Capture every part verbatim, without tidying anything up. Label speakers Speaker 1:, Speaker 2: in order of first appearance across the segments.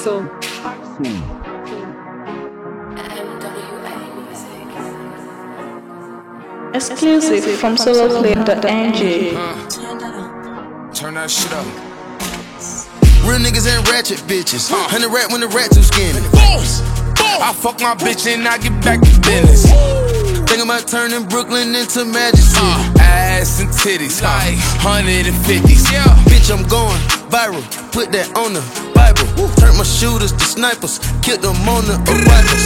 Speaker 1: Axel. Exclusive from solo play dot n g.
Speaker 2: Turn that shit up.
Speaker 3: Real niggas ain't ratchet bitches. Hundred rat when the rat too skinny.
Speaker 2: I fuck my bitch and I get back to business.
Speaker 3: Think about turning Brooklyn into Magic City.
Speaker 2: Uh, ass and titties, like hundred and fifties. Yeah,
Speaker 3: bitch, I'm going viral. Put that on the Bible. Turn my shooters to snipers. Killed them on the arrival.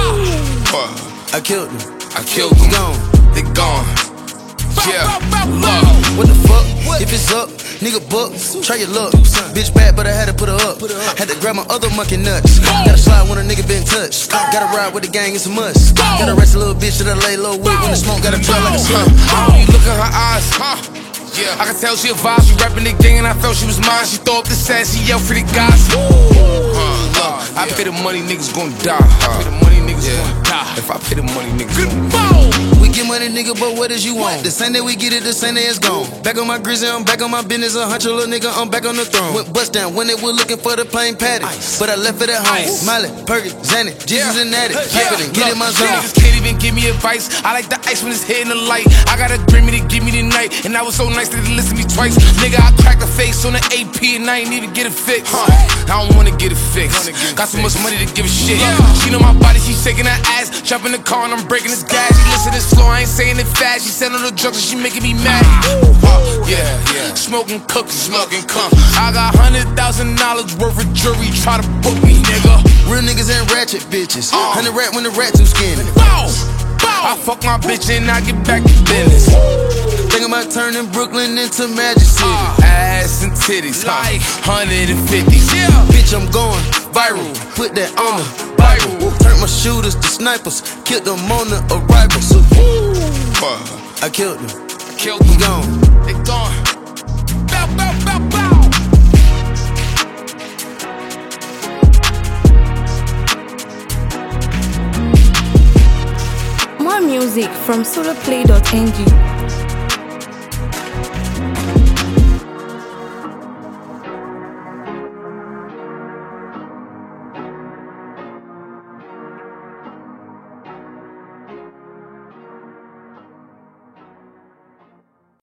Speaker 3: I killed them.
Speaker 2: I killed them.
Speaker 3: Gone.
Speaker 2: They gone. Yeah, love.
Speaker 3: What the fuck? If it's up, nigga buck, try your luck. Bitch bad, but I had to put her up. Had to grab my other monkey nuts. Gotta slide when a nigga been touched. Gotta ride with the gang, it's a must. Gotta rest a little bitch that I lay low with. When the smoke gotta trail like a sun.
Speaker 2: How you look in her eyes, huh? Yeah, I can tell she a vibe. She rapping the gang and I felt she was mine. She throw up the sass, she yelled for the guys. Uh, look, I pay the money, niggas gon' die. I pay the money, niggas gon' die. If I pay the money, niggas gon' die.
Speaker 3: We get money, nigga, but what is you want? The same day we get it, the same day it's gone. Back on my grizzly, I'm back on my business. A hunch, little nigga, I'm back on the throne. Went bust down when they were looking for the plain patty, but I left it at home. Miley, Perky, Zanny, Jesus and Natty. Keep it and get in my zone.
Speaker 2: Niggas can't even give me advice. I like the ice when it's hitting the light. I got a Grammy to give me the night, and I was so nice that they listen to me twice. Nigga, I cracked a face on the A P and I ain't even get it fixed. Huh. I don't wanna get it fixed. Got so much money to give a shit. She know my body, she shaking her ass. Jump in the car and I'm breaking this gas. She listening slow, I ain't saying it fast. She said on the drugs and she making me mad. Uh, yeah, yeah. Smoking cookies, smoking cum. I got hundred thousand dollars worth of jewelry. Try to book me, nigga.
Speaker 3: Real niggas ain't ratchet bitches. Hundred rat when the rat too skinny.
Speaker 2: I fuck my bitch and I get back to business.
Speaker 3: Think about turning Brooklyn into Magic City.
Speaker 2: Uh, ass and titties, like hundred and fifties. Yeah,
Speaker 3: bitch, I'm going viral. Put that on the Bible. Turn my shooters to snipers. Killed them on the arrival. So, I killed them.
Speaker 2: I killed them.
Speaker 3: Gone.
Speaker 2: They gone. Bow, bow, bow, bow.
Speaker 1: More music from solo play dot n g.